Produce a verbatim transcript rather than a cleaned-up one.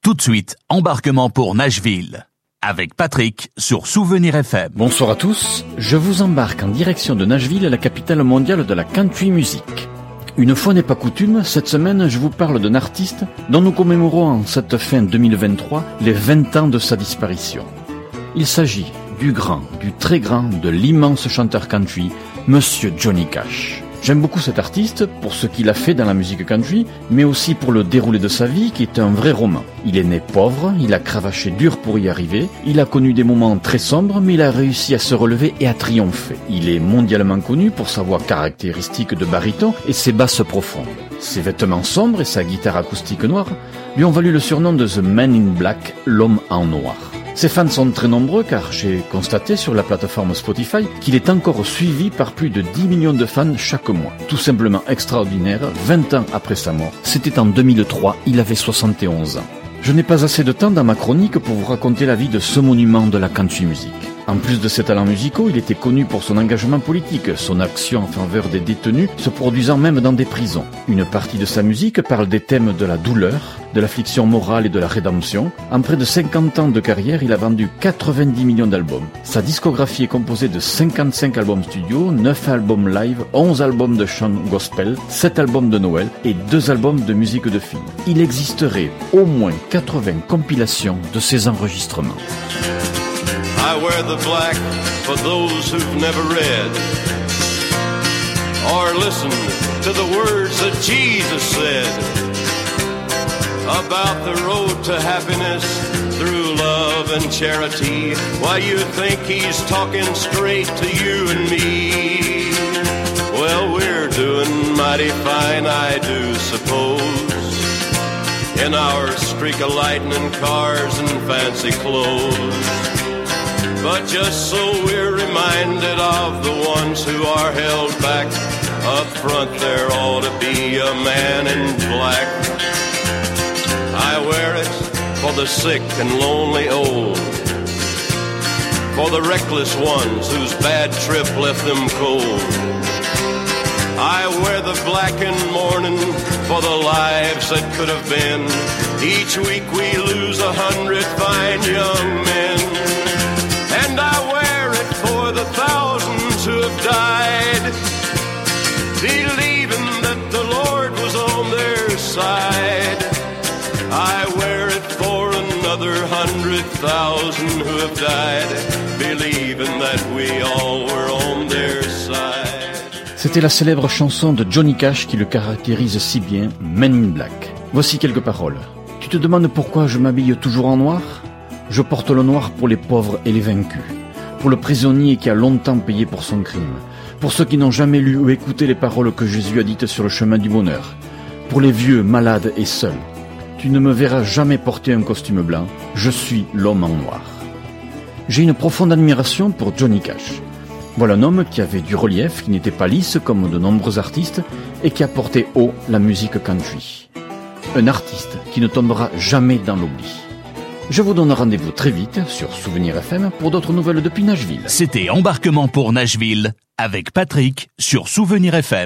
Tout de suite, embarquement pour Nashville. Avec Patrick sur Souvenir F M. Bonsoir à tous, je vous embarque en direction de Nashville, la capitale mondiale de la country music. Une fois n'est pas coutume, cette semaine je vous parle d'un artiste dont nous commémorons en cette fin deux mille vingt-trois les vingt ans de sa disparition. Il s'agit du grand, du très grand, de l'immense chanteur country, Monsieur Johnny Cash. J'aime beaucoup cet artiste pour ce qu'il a fait dans la musique country, mais aussi pour le déroulé de sa vie qui est un vrai roman. Il est né pauvre, il a cravaché dur pour y arriver, il a connu des moments très sombres, mais il a réussi à se relever et à triompher. Il est mondialement connu pour sa voix caractéristique de baryton et ses basses profondes. Ses vêtements sombres et sa guitare acoustique noire lui ont valu le surnom de The Man in Black, l'homme en noir. Ses fans sont très nombreux car j'ai constaté sur la plateforme Spotify qu'il est encore suivi par plus de dix millions de fans chaque mois. Tout simplement extraordinaire, vingt ans après sa mort. C'était en deux mille trois, il avait soixante et onze ans. Je n'ai pas assez de temps dans ma chronique pour vous raconter la vie de ce monument de la country music. En plus de ses talents musicaux, il était connu pour son engagement politique, son action en faveur des détenus, se produisant même dans des prisons. Une partie de sa musique parle des thèmes de la douleur, de l'affliction morale et de la rédemption. En près de cinquante ans de carrière, il a vendu quatre-vingt-dix millions d'albums. Sa discographie est composée de cinquante-cinq albums studio, neuf albums live, onze albums de chant gospel, sept albums de Noël et deux albums de musique de film. Il existerait au moins quatre-vingts compilations de ses enregistrements. I wear the black for those who've never read or listened to the words that Jesus said about the road to happiness through love and charity. Why, you think he's talking straight to you and me? Well, we're doing mighty fine, I do suppose, in our streak of lightning cars and fancy clothes. But just so we're reminded of the ones who are held back, up front there ought to be a man in black. I wear it for the sick and lonely old, for the reckless ones whose bad trip left them cold. I wear the black in mourning for the lives that could have been. Each week we lose a hundred fine young men. And I wear it for the thousands who have died, believing that the Lord was on their side. I wear it for another hundred thousand who have died, believing that we all were on their side. C'était la célèbre chanson de Johnny Cash qui le caractérise si bien, Men in Black. Voici quelques paroles. Tu te demandes pourquoi je m'habille toujours en noir ? Je porte le noir pour les pauvres et les vaincus, pour le prisonnier qui a longtemps payé pour son crime, pour ceux qui n'ont jamais lu ou écouté les paroles que Jésus a dites sur le chemin du bonheur, pour les vieux, malades et seuls. Tu ne me verras jamais porter un costume blanc, je suis l'homme en noir. J'ai une profonde admiration pour Johnny Cash. Voilà un homme qui avait du relief, qui n'était pas lisse comme de nombreux artistes et qui a porté haut la musique country. Un artiste qui ne tombera jamais dans l'oubli. Je vous donne rendez-vous très vite sur Souvenir F M pour d'autres nouvelles depuis Nashville. C'était Embarquement pour Nashville avec Patrick sur Souvenir F M.